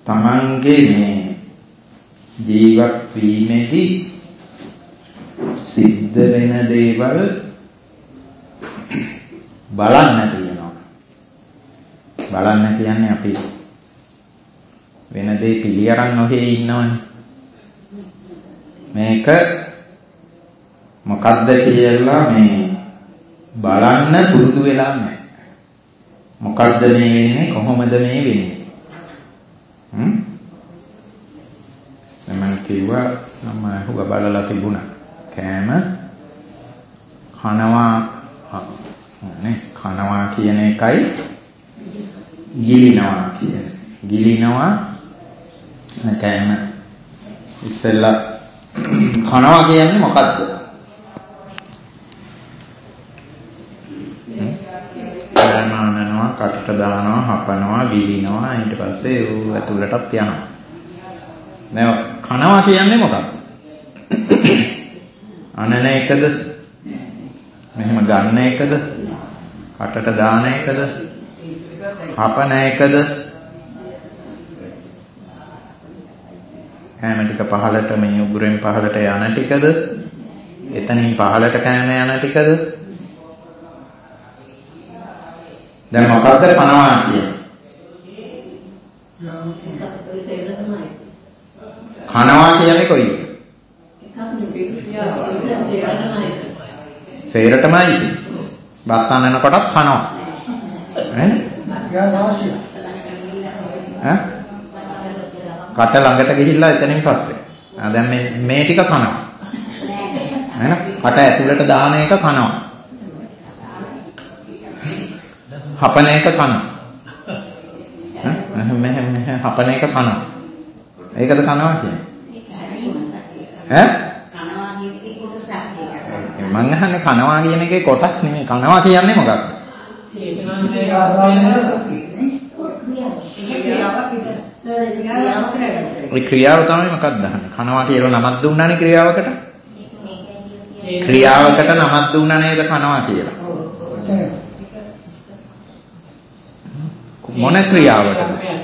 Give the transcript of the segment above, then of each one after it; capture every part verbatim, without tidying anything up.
තමන්ගේ මේ ජීවත් වීමේදී සිද්ධ වෙන දේවල් බලන්න තියෙනවා. බලන්න කියන්නේ අපි වෙන දේ පිළි අරන් නොහේ ඉන්නවනේ. මේක මොකද්ද කියලා මේ බලන්න පුරුදු වෙලා නැහැ. මොකද්ද මේ වෙන්නේ, කොහොමද මේ වෙන්නේ? හ්ම් මම කිව්වා මම හුඟ බලලා තිබුණා. කෑම කනවා නේ කනවා කියන එකයි ගිලිනවා කියන. ගිලිනවා කෑම ඉස්සෙල්ලා කනවා කියන්නේ මොකද්ද? කෑමනවා කටට දානවා හපනවා ගිලිනවා ඊට පස්සේ ඌ ඇතුළටත් යනවා. දැන් කනවා කියන්නේ මොකක්ද? අනන එකද? මෙහෙම ගන්න එකද? කටට දාන එකද? හපන එකද? කෑම ටික පහලට මේ උගුරෙන් පහලට යන ටිකද? එතනින් පහලට කෑම යන ටිකද? දැන් මොකද්ද කනවා කියන්නේ? කනවා කියන්නේ කොයිද? සේරටමයි. බත් අනන කොටත් කනවා. ඈ? ඈ? කට ළඟට ගිහිල්ලා එතනින් පස්සේ. ආ දැන් මේ මේ ටික කනවා. එහෙනම් කට ඇතුළට දාන එක කනවා. හපන එක කනවා. ඈ? මෙහෙම මෙහෙම හපන එක කනවා. ඒකද කනවා කියන්නේ? ඈ? කනවා කියන එකේ කොටසක් ඒක. මම අහන්නේ කනවා කියන එකේ කොටස් නෙමෙයි. කනවා කියන්නේ මොකක්ද? ඒ ක්‍රියාව තමයි මොකක්ද අහන්නේ? කනවා කියලා නමක් දුන්නානේ ක්‍රියාවකට. ක්‍රියාවකට නමක් දුන්නා නේද කනවා කියලා. මොන ක්‍රියාවටද?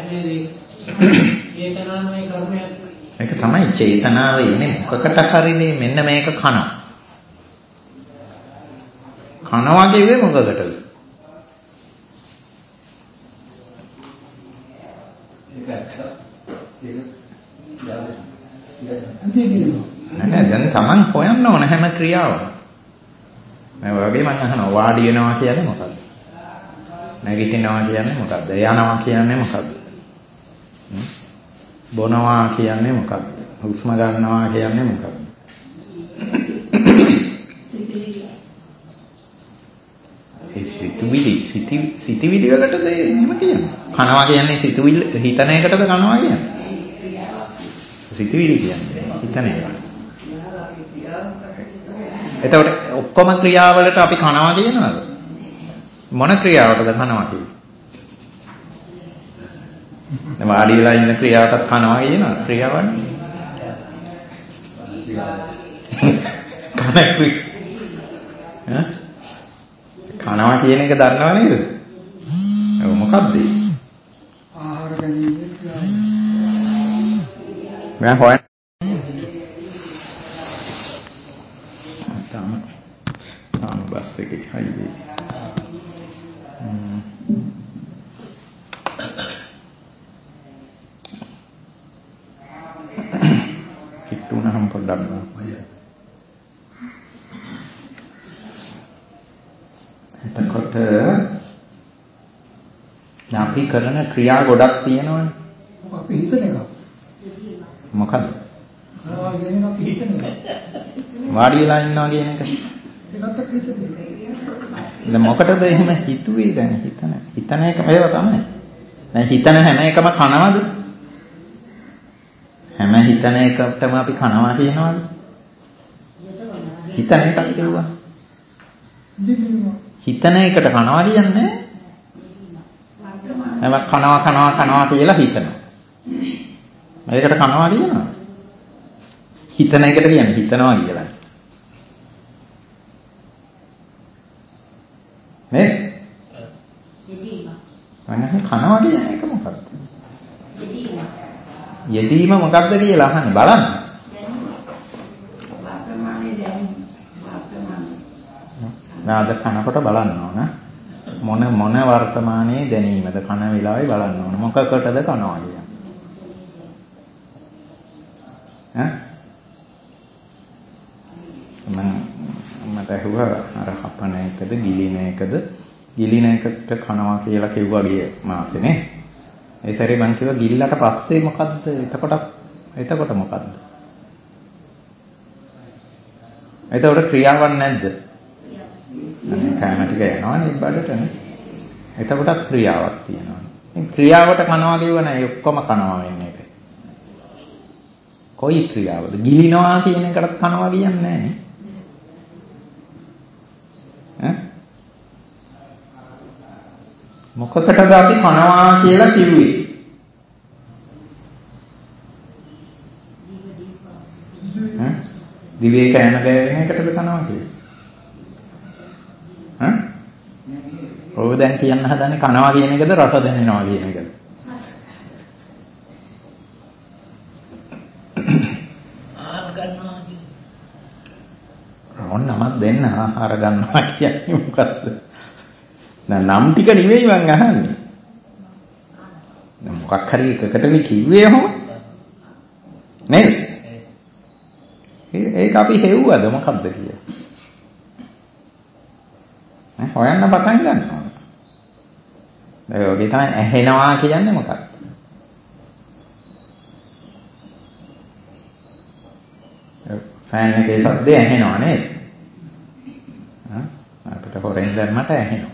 චේතනාමය කර්මයක්. ඒක තමයි චේතනාව ඉන්නේ මොකකට හරිනේ මෙන්න මේක කනවා. කනවා කියුවේ මොකකටද? නෑ දැන් තමන් හොයන්න ඕන හැම ක්‍රියාවක්ම. මම වගේ මම අහනවා වාඩි වෙනවා කියන්නේ මොකක්ද? නැගිටිනවා කියන්නේ මොකක්ද? යනවා කියන්නේ මොකක්ද? බොනවා කියන්නේ මොකක්ද? හුස්ම ගන්නවා කියන්නේ මොකක්ද? ඒ සිතුවිලි සිතුවිලි වලටද එහෙම කියන්නේ? කනවා කියන්නේ සිතුවිලි හිතන එකටද කනවා කියන්නේ? සිතුවිලි කියන්නේ හිතන එක. එතකොට ඔක්කොම ක්‍රියාවලට අපි කනවා කියනවාද? මොන ක්‍රියාවටද කනවා කියන්නේ? දැන් වාඩි වෙලා ඉන්න ක්‍රියාවටත් කනවා කියනවා ක්‍රියාවක්. කනක්වි. ඈ? කනවා කියන එක දන්නව නේද? ඔව් මොකක්ද? ආහාර ගැනීම ක්‍රියාව. මම හොයන තාම තාම බස් එකේ හයිවේ. කිට්ටුනහම පොඩ්ඩක් බලන්න. එතකොට අපි කරන ක්‍රියා ගොඩක් තියෙනවනේ. අපි හිතන එක. මොකද? කනවා කියන එක අපි හිතන එක. වාඩි වෙලා ඉන්නවා කියන එක. ඒකත් අපි හිතන එක. දැන් මොකටද එහෙම හිතුවේ දැන් හිතන. හිතන එක ඒව තමයි. දැන් හිතන හැම එකම කනවද? හැම හිතන එකටම අපි කනවා කියනවද? හිතන එකක් කිව්වා. හිතන එකට කනවා කියන්නේ හැම කනවා කනවා කනවා කියලා හිතනවා. ඒකට කනවා කියනවා. හිතන එකට කියන්නේ හිතනවා කියලා. නේද? යෙදීම. අනේ කනවා කියන එක මොකක්ද? යෙදීම. යෙදීම මොකක්ද කියලා අහන්නේ බලන්න. නාද කනකොට බලන්න ඕන. මොන මොන වර්තමානයේ දැනීමද කන වෙලාවේ බලන්න ඕන. මොකකටද කනවා කියන්නේ? ඈ? මම මට ඇහුවා අර හපන එකද ගිලින එකද ගිලින එකට කනවා කියලා කිව්වා ගිය මාසෙනේ. ඒ සැරේ මං කිව්වා ගිල්ලට පස්සේ මොකද්ද? එතකොට එතකොට මොකද්ද? එතකොට ක්‍රියාවක් නැද්ද? කෑම ටික යනවනේ බඩටනේ. එතකොටත් ක්‍රියාවක් තියෙනවා. මේ ක්‍රියාවට කනවා කියව නෑ ඔක්කොම කනවා වෙන්නේ ඒක. කොයි ක්‍රියාවද? ගිලිනවා කියන එකටත් කනවා කියන්නේ නෑනේ. ඈ? මොකකටද අපි කනවා කියලා කිව්වේ? ඈ? දිවේ කෑම ගෑවෙන එකටද කනවා කියන්නේ? ඈ? ඔය දැන් කියන්න හදන්නේ කනවා කියන එකද රස දැනෙනවා කියන එකද? ආහාර ගන්නවා කියන්නේ. ඕන නමක් දෙන්න ආහාර ගන්නවා කියන්නේ මොකද්ද? නම් ටික නෙවෙයි මං අහන්නේ. මොකක් හරි එකකටනේ කිව්වේ ඔහොම. නේද? ඒක අපි හෙව්වද මොකද්ද කියලා? ඈ හොයන්න පටන් ගන්නවා. ඒ වගේ තමයි ඇහෙනවා කියන්නේ මොකක්ද? ෆෑන් එකේ ශබ්දය ඇහෙනවා නේද? ආ අපිට හොරෙන් දැම්මට ඇහෙනවා.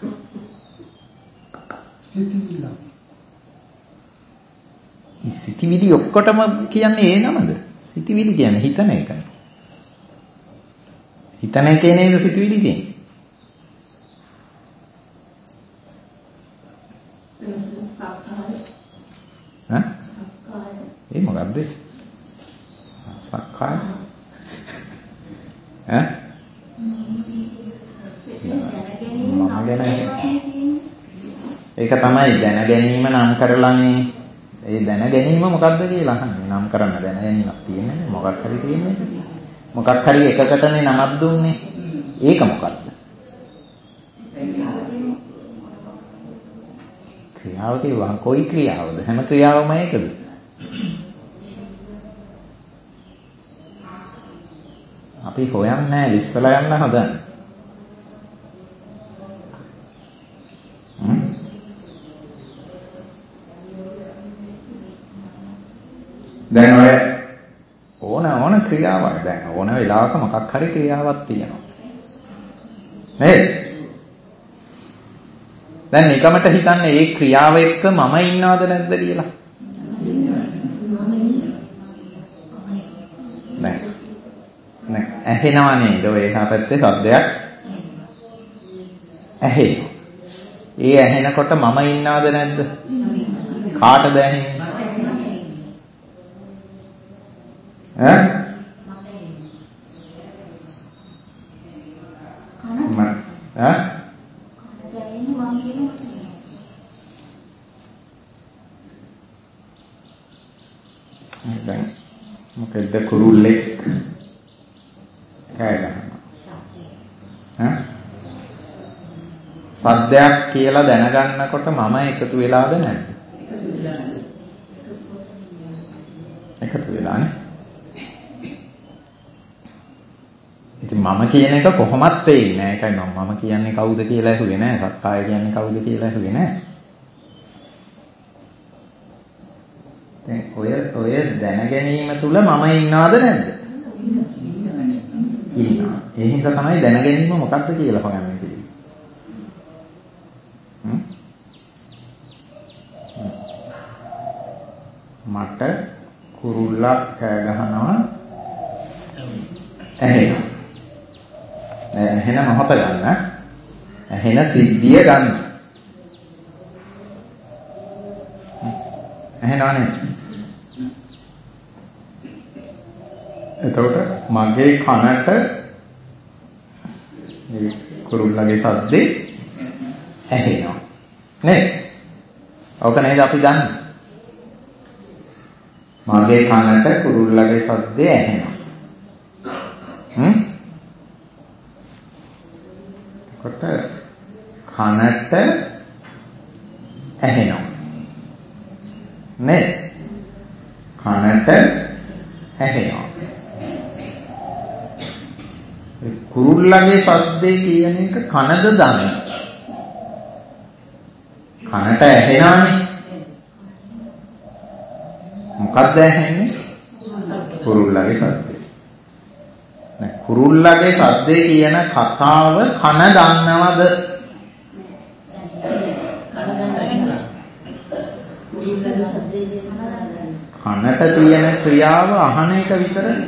සිතිවිල්ල. මේ සිතිවිලි ඔක්කොටම කියන්නේ ඒ නමද? සිතිවිලි කියන්නේ හිතන එකයි. හිතන එකේ නේද සිතිවිලි තියෙන්නේ? ඈ? ඒ මොකද්ද? සක්කාය. ඈ? මම ගැන ඒක තමයි දැන ගැනීම නම් කරලානේ. ඒ දැන ගැනීම මොකද්ද කියලා අහන්නේ. නම් කරන්න දැන ගැනීමක් තියෙන්නේ මොකක් හරි තියෙන්නේ. මොකක් හරි එකකටනේ නමක් දුන්නේ. ඒක මොකද්ද? ක්‍රියාව කියවහම කොයි ක්‍රියාවද? හැම ක්‍රියාවම ඒකද? අපි හොයන්නේ නැහැ ඉස්සලා යන්න හදන්නේ. දැන් ඔය ඕන ඕන ක්‍රියාවක් දැන් ඕන වෙලාවක මොකක් හරි ක්‍රියාවක් තියෙනවා. නේද? දැන් නිකමට හිතන්නේ ඒ ක්‍රියාව එක්ක මම ඉන්නවද නැද්ද කියලා. නෑ. නෑ ඇහෙනවා නේද? ඔය එහා පැත්තේ ශබ්දයක් ඇහෙනවා. ඒ ඇහෙනකොට මම ඉන්නවද නැද්ද? කාටද ඇහෙන්නේ? ඈ? මම ඈ? දැන් මොකද කුරුල්ලෙක් කෑ ගන්නවා. ඈ? සද්දයක් කියලා දැනගන්නකොට මම එකතු වෙලාද නැද්ද? එකතු වෙලානේ. ඉතින් මම කියන එක කොහොමත් වෙන්නේ නැහැ. ඒකයි මම මම කියන්නේ කවුද කියලා ඇහුවේ නැහැ. සක්කාය කියන්නේ කවුද කියලා ඇහුවේ නැහැ. දැන් ඔය ඔය දැන ගැනීම තුල මම ඉන්නවද නැද්ද? ඉන්නවා. ඒ හින්දා තමයි දැන ගැනීම මොකක්ද කියලා හොයන්නේ කියන්නේ. මට කුරුල්ලක් කෑ ගහනවා ඇහෙනවා. ඇහෙන මොහොත ගන්න. ඇහෙන සිද්ධිය ගන්න. ඇහෙනවනේ. එතකොට මගේ කනට මේ කුරුල්ලගේ සද්දේ ඇහෙනවා. නේද? ඔක නේද අපි දන්නේ. මගේ කනට කුරුල්ලගේ සද්දය ඇහෙනවා. හ්ම්? කොට කනට ඇහෙනවා. නේ? කනට ඇහෙනවා. කුරුල්ලගේ සද්දේ කියන එක කනද දන්නේ? කනට ඇහෙනානේ. මොකක්ද ඇහෙන්නේ? කුරුල්ලගේ සද්දේ. දැන් කුරුල්ලගේ සද්දේ කියන කතාව කන දන්නවද? කනට තියෙන ක්‍රියාව අහන එක විතරනේ.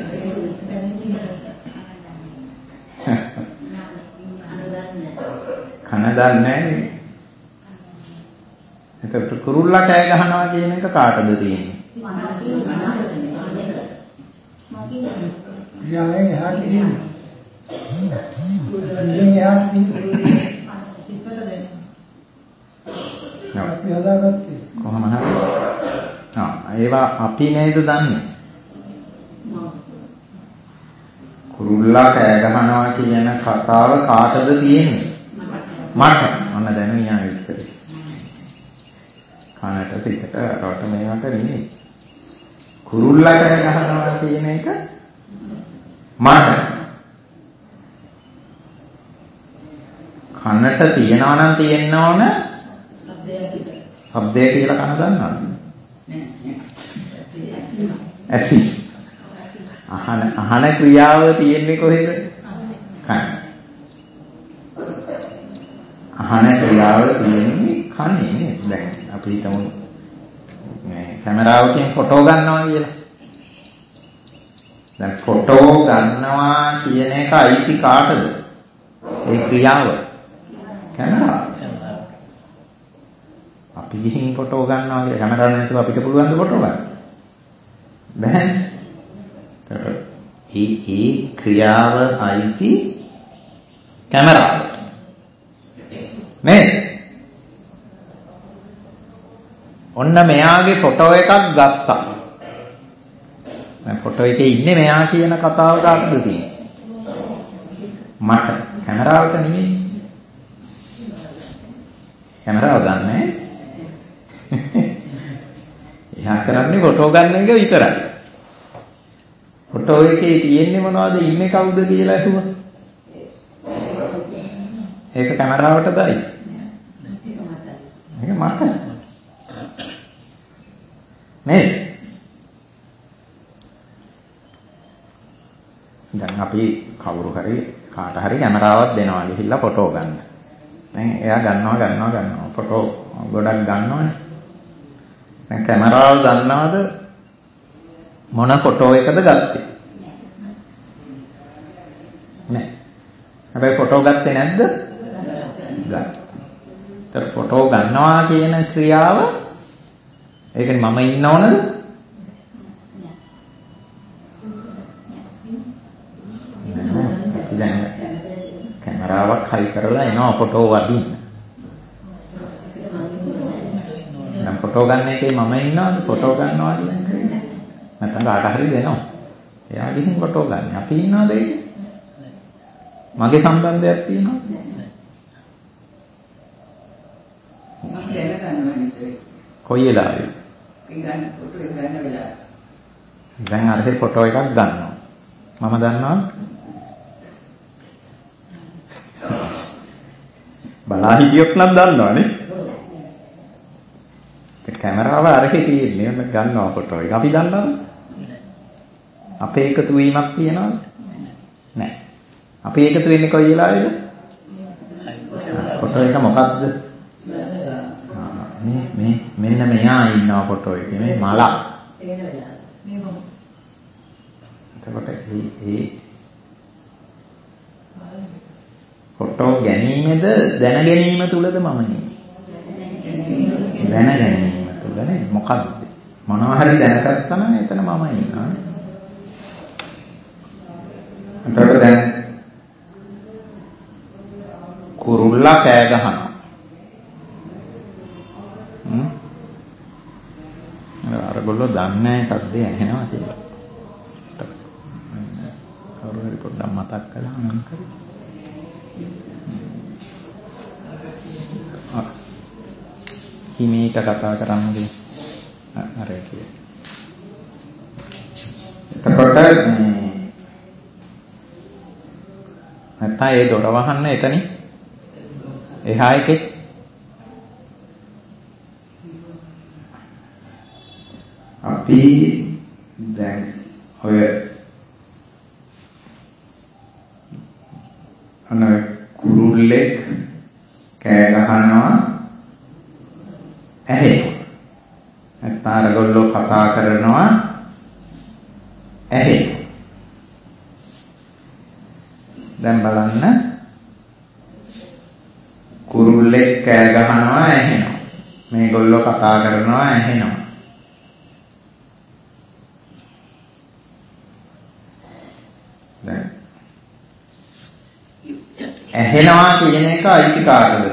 කන දන්නේ නැහැ. එතකොට කුරුල්ලා කෑ ගහනවා කියන එක කාටද තියෙන්නේ? යායෙන් එහාට ගිහින්. කුරුල්ලෙන් එහාට ගිහින්. සිතට දෙන්න. අපි හදාගත්තේ. කොහොම හරි. ආ ඒවා අපි නේද දන්නේ? කුරුල්ලා කෑ ගහනවා කියන කතාව කාටද තියෙන්නේ? මට. අන්න දැන විඥාන විතරයි. කනට සිතට රට මේවට නෙමෙයි. කුරුල්ලා කෑ ගහනවා කියන එක මට. කනට තියනවා නම් තියෙන්න ඕන ශබ්දය කියලා කන දන්නවද? ඇසි. අහන අහන ක්‍රියාව තියෙන්නේ කොහෙද? කන. අහන ක්‍රියාව තියෙන්නේ කනේ. දැන් අපි හිතමු මේ කැමරාවකින් ෆොටෝ ගන්නවා කියලා. දැන් ෆොටෝ ගන්නවා කියන එක අයිති කාටද? ඒ ක්‍රියාව. කැමරාව. අපි ගිහින් ෆොටෝ ගන්නවා කියලා කැමරාව නැතුව අපිට පුළුවන් ද ෆොටෝ ගන්න? බැහැ. ඒ ඒ ක්‍රියාව අයිති කැමරාවට. නේ? ඔන්න මෙයාගේ ෆොටෝ එකක් ගත්තා. දැන් ෆොටෝ එකේ ඉන්නේ මෙයා කියන කතාව කාටද තියෙන්නේ? මට. කැමරාවට නෙමෙයි. කැමරාව දන්නේ. එයා කරන්නේ ෆොටෝ ගන්න එක විතරයි. ෆොටෝ එකේ තියෙන්නේ මොනවද? ඉන්නේ කවුද කියලා අහුවා. ඒක කැමරාවටදයි. මේක මට. නේ? දැන් අපි කවුරු හරි කාට හරි කැමරාවක් දෙනවා ගිහිල්ලා ෆොටෝ ගන්න. දැන් එයා ගන්නවා ගන්නවා ගන්නවා ෆොටෝ ගොඩක් ගන්නවනේ. දැන් කැමරාව දන්නවද මොන ෆොටෝ එකද ගත්තේ? නෑ. හැබැයි ෆොටෝ ගත්තේ නැද්ද? ගත්තා. ඒතර ෆොටෝ ගන්නවා කියන ක්‍රියාව ඒකනේ මම ඉන්න ඕනද? දැන් කැමරාවක් හයි කරලා එනවා ෆොටෝ වදින්න. දැන් ෆොටෝ ගන්න එකේ මම ඉන්නවද? ෆොටෝ ගන්නවා කියන එක. නැත්නම් කාට හරි දෙනවා. එයා ගිහින් ෆොටෝ ගන්න. අපි ඉන්නවද ඒකේ? මගේ සම්බන්ධයක් තියෙනවද? අපි දැන ගන්නවා නේද? කොයි වෙලාවෙද? ගන්න ෆොටෝ එක ගන්න වෙලාව. දැන් අරහේ ෆොටෝ එකක් ගන්නවා. මම දන්නවා. බලා හිටියොත් නම් දන්නවනේ. ඒ කැමරාව අරහේ තියෙන්නේ. ඔන්න ගන්නවා ෆොටෝ එක. අපි දන්නවද? අපේ එකතු වීමක් තියෙනවද? නැහැ. අපි එකතු වෙන්නේ කොයි වෙලාවේද? ෆොටෝ එක මොකක්ද? මේ මේ මෙන්න මෙයා ඉන්නවා ෆොටෝ එකේ මේ මලක්. එතකොට ඒ ඒ ෆොටෝ ගැනීමද දැන ගැනීම තුලද මම ඉන්නේ? දැන ගැනීම තුලනේ. මොකද්ද? මොනවා හරි දැනගත්තා නම් එතන මම ඉන්නවා. එතකොට දැන් කුරුල්ලා කෑ ගහනවා. හ්ම්. අර අරගොල්ලෝ දන්නේ නැහැ සද්දේ ඇහෙනවා කියලා. කවුරු හරි පොඩ්ඩක් මතක් කළා නම් කරේ. ආ හිමීට කතා කරන්නේ අර කියේ. එතකොට මේ නැත්නම් ඒ දොර වහන්න එතනින් එහා එකේ අපි දැන් ඔය අන කුරුල්ලෙක් කෑ ගහනවා ඇහෙනවා. නැත්නම් අරගොල්ලෝ කතා කරනවා ඇහෙනවා. දැන් බලන්න කුරුල්ලෙක් කෑ ගහනවා ඇහෙනවා. මේගොල්ලෝ කතා කරනවා ඇහෙනවා. දැන් ඇහෙනවා කියන එක අයිති කාටද?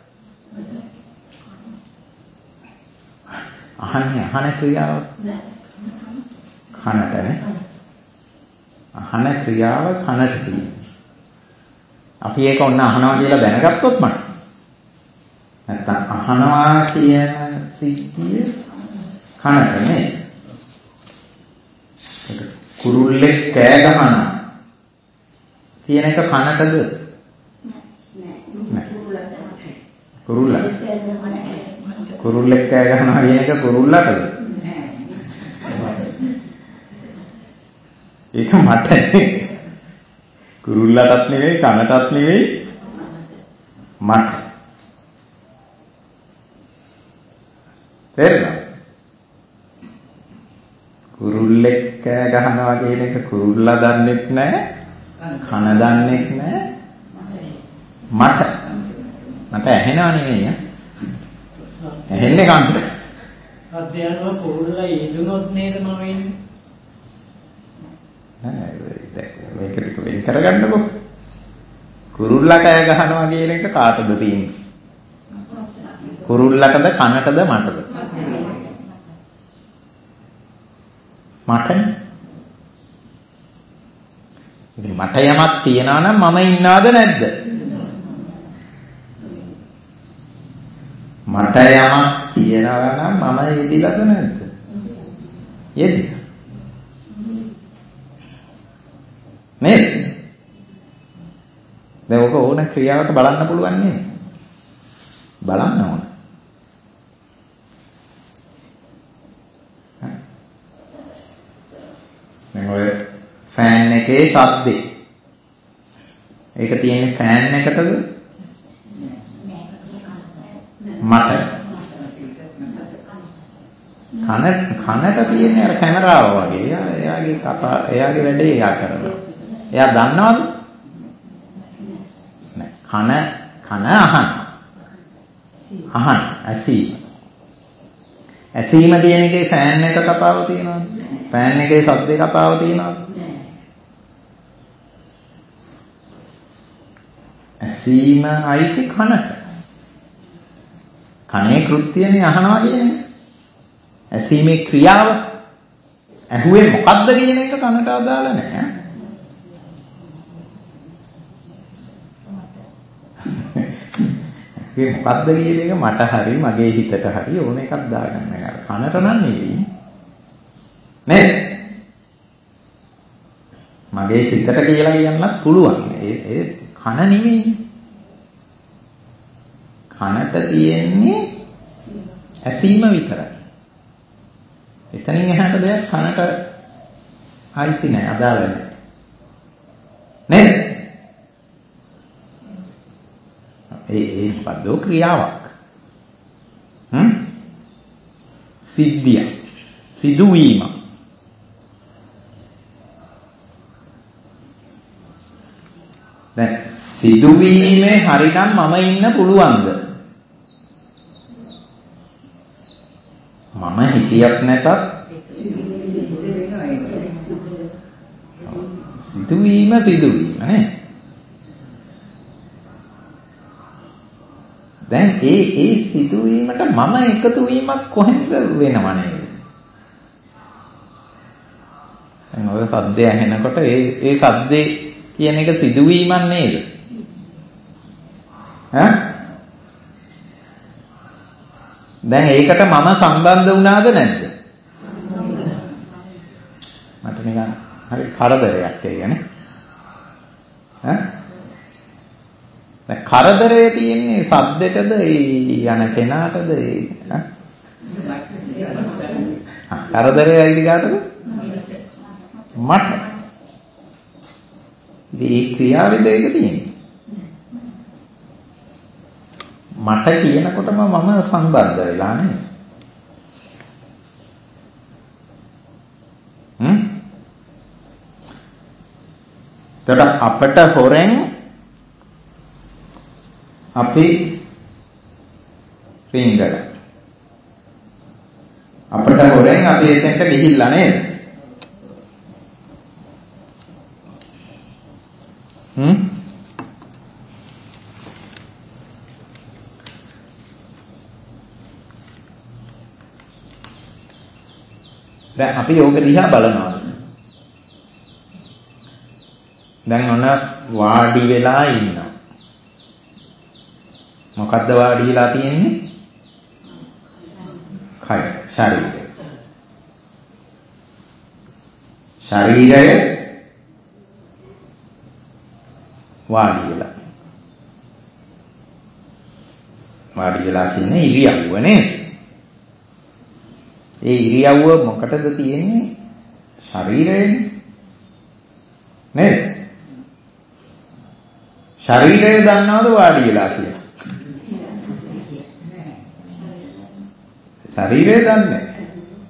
අහන්නේ අහන ක්‍රියාව කනට නේ. අහන ක්‍රියාව කනට තියෙන්නේ. අපි ඒක ඔන්න අහනවා කියලා දැනගත්තොත් මට නැත්තම් අහනවා කියන සිද්ධිය කනට නේ. කුරුල්ලෙක් කෑ ගහනවා කියන එක කනටද? නෑ. කුරුල්ලා. කුරුල්ලෙක් කෑ ගහනවා කියන එක කුරුල්ලටද? ඒක මට නේ. කුරුල්ලටත් නෙවෙයි කනටත් නෙවෙයි මට. තේරුණාද? කුරුල්ලෙක් කෑ ගහනවා කියන එක කුරුල්ලා දන්නෙත් නැහැ, කන දන්නෙත් නැහැ. මට මට ඇහෙනව නෙවෙයි. ඇහෙන්නේ කන්ට. අධ්‍යයනව කුරුල්ලා ඊදුනොත් නේද මම වෙන්නේ? නෑ මේක ටික වෙන් කරගන්නකො. කුරුල්ලා කෑ ගහනවා කියන එක කාටද තියෙන්නේ? කුරුල්ලටද කනටද මටද? මටනේ. ඉතින් මට යමක් තියනවා නම් මම ඉන්නවද නැද්ද? මට යමක් තියනවා නම් මම යෙදිලාද නැද්ද? යෙදිලා. නේද? දැන් ඔක ඕන ක්‍රියාවක බලන්න පුළුවන් නේද? බලන්න ඕන. දැන් ඔය ෆෑන් එකේ ශබ්දේ. ඒක තියෙන්නේ ෆෑන් එකටද? මට. කන කනට තියෙන්නේ අර කැමරාව වගේ. එයා එයාගේ කතා එයාගේ වැඩේ එයා කරනවා. එයා දන්නවද? නෑ. කන කන අහන. අහන ඇසීම. ඇසීම කියන එකේ ෆෑන් එක කතාව තියෙනවද? ෆෑන් එකේ ශබ්දේ කතාව තියෙනවද? ඇසීම අයිති කනට. කනේ කෘත්‍යනේ අහනවා කියන එක. ඇසීමේ ක්‍රියාව ඇහුවේ මොකද්ද කියන එක කනට අදාළ නැහැ. ඒ මොකද්ද කියන එක මට හරි මගේ හිතට හරි ඕන එකක් දාගන්න ගන්න. කනට නම් නෙවෙයි. නේද? මගේ හිතට කියලා කියන්නත් පුළුවන්. ඒ ඒ කන නෙවෙයි. කනට තියෙන්නේ ඇසීම විතරයි. එතනින් එහාට දෙයක් කනට ආйти නැහැ, අදාළ නැහැ. නේද? ඒ ඒ පදෝ ක්‍රියාවක්. හ්ම්? සිද්ධිය. සිදුවීම. දැන් සිදුවීමේ හරිනම් මම ඉන්න පුළුවන්ද? මම හිතියක් නැතත් සිදුවීම සිදුවීම නේ. දැන් ඒ ඒ සිදුවීමට මම එකතු වීමක් කොහෙන්ද වෙනව නේද? ඔය සද්දය ඇහෙනකොට ඒ ඒ සද්දේ කියන එක සිදුවීමක් නේද? ඈ? දැන් ඒකට මම සම්බන්ධ වුණාද නැද්ද? මට නිකන් හරි කරදරයක් ඒකනේ. ඈ? දැන් කරදරේ තියෙන්නේ සද්දෙටද ඒ යන කෙනාටද ඒ ඈ? කරදරේ ඇයිද කාටද? මට. ඉතින් ඒ ක්‍රියාවේද ඒක තියෙන්නේ. මට කියනකොටම මම සම්බන්ධ වෙලා නේ. හ්ම්? එතකොට අපට හොරෙන් අපි රින්ගල. අපට හොරෙන් අපි එතෙන්ට ගිහිල්ලා නේද? හ්ම්? දැන් අපි යෝග දිහා බලනවා. දැන් ඔන්න වාඩි වෙලා ඉන්නවා. මොකද්ද වාඩි වෙලා තියෙන්නේ? කය, ශරීරය. ශරීරය වාඩි වෙලා. වාඩි වෙලා කියන්නේ ඉරියව්ව නේද? ඒ ඉරියව්ව මොකටද තියෙන්නේ? ශරීරයනේ. නේද? ශරීරය දන්නවද වාඩි වෙලා කියලා? ශරීරය දන්නේ නැහැ.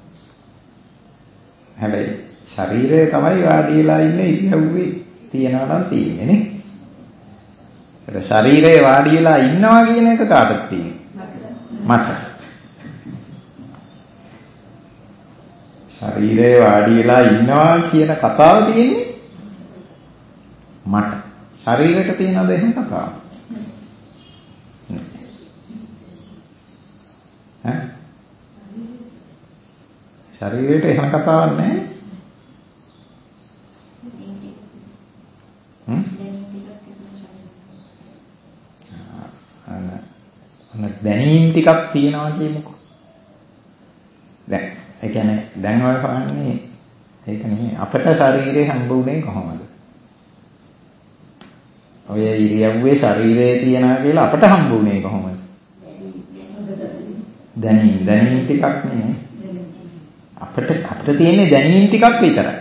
හැබැයි ශරීරය තමයි වාඩි වෙලා ඉන්නේ ඉරියව්වේ තියනවා නම් තියෙන්නේ නේ. ඒක ශරීරය වාඩි වෙලා ඉන්නවා කියන එක කාටද තියෙන්නේ? මට. ශරීරය වාඩි වෙලා ඉන්නවා කියන කතාව තියෙන්නේ මට. ශරීරයට තියෙනද එහෙම කතාව? ඈ? ශරීරයට එහෙම කතාවක් නැහැ. හ්ම්? අන්න අන්න දැනීම් ටිකක් තියෙනවා කියමුකෝ. දැන් ඒ කියන්නේ දැන් ඔය කරන්නේ ඒක නෙමෙයි. අපට ශරීරේ හම්බුනේ කොහොමද? ඔය ඉරියව්වේ ශරීරයේ තියනවා කියලා අපට හම්බුනේ කොහොමද? දැනීම් දැනීම් ටිකක් නෙමෙයි. අපිට අපිට තියෙන්නේ දැනීම් ටිකක් විතරයි.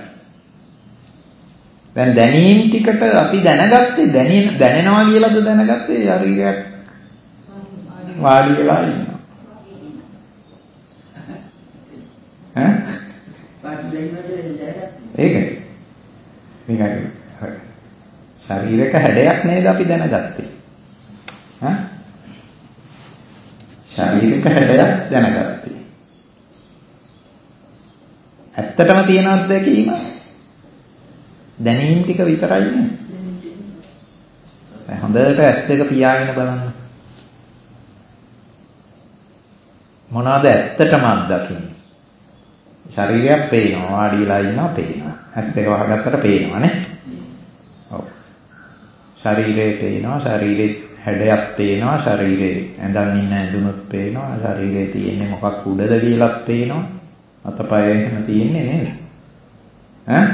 දැන් දැනීම් ටිකට අපි දැනගත්තේ දැනෙන දැනෙනවා කියලාද දැනගත්තේ ශරීරයක් වාඩි වෙලා ඉන්නවා. ඈ? ඒකයි. මේකයි. ශරීරක හැඩයක් නේද අපි දැනගත්තේ. ඈ? ශරීරක හැඩයක් දැනගත්තේ. ඇත්තටම තියෙන අත්දැකීම දැනීම් ටික විතරයි නේ. දැන් හොඳට ඇස් දෙක පියාගෙන බලන්න. මොනවාද ඇත්තටම අත්දකින්නේ? ශරීරයක් පේනවා, වාඩි වෙලා ඉන්නවා පේනවා. ඇස් දෙක වහගත්තට පේනවා නේ. ඔව්. ශරීරය පේනවා, ශරීරේ හැඩයක් පේනවා, ශරීරේ ඇඳන් ඉන්න ඇඳුනුත් පේනවා, ශරීරේ තියෙන්නේ මොකක් උඩද කියලාත් පේනවා. අතපය එහෙම තියෙන්නේ නේද? ඈ?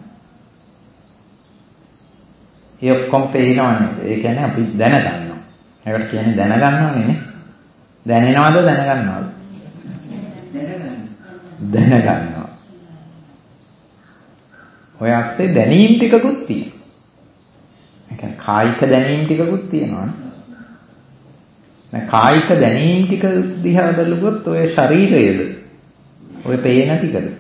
ඒ ඔක්කොම පේනවා නේද? ඒ කියන්නේ අපි දැනගන්නවා. ඒකට කියන්නේ දැනගන්නවනේ නේ. දැනෙනවද දැනගන්නවද? දැනගන්නවා. ඔය ඇස්සේ දැනීම් ටිකකුත් තියෙනවා. ඒ කියන්නේ කායික දැනීම් ටිකකුත් තියෙනවානේ. දැන් කායික දැනීම් ටික දිහා බලුවොත් ඔය ශරීරයේද? ඔය පේන ටිකද?